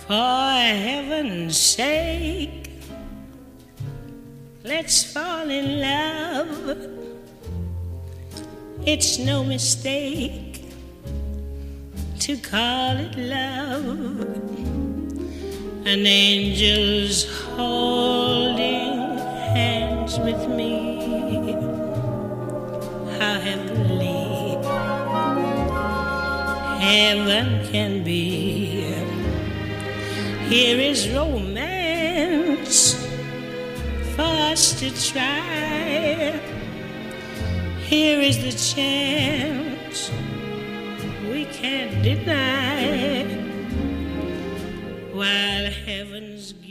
For heaven's sake, let's fall in love. It's no mistake to call it love. An angel's holding hands with me. How heavenly heaven can be. Here is romance for us to try. Here is the chance we can't deny. While heaven's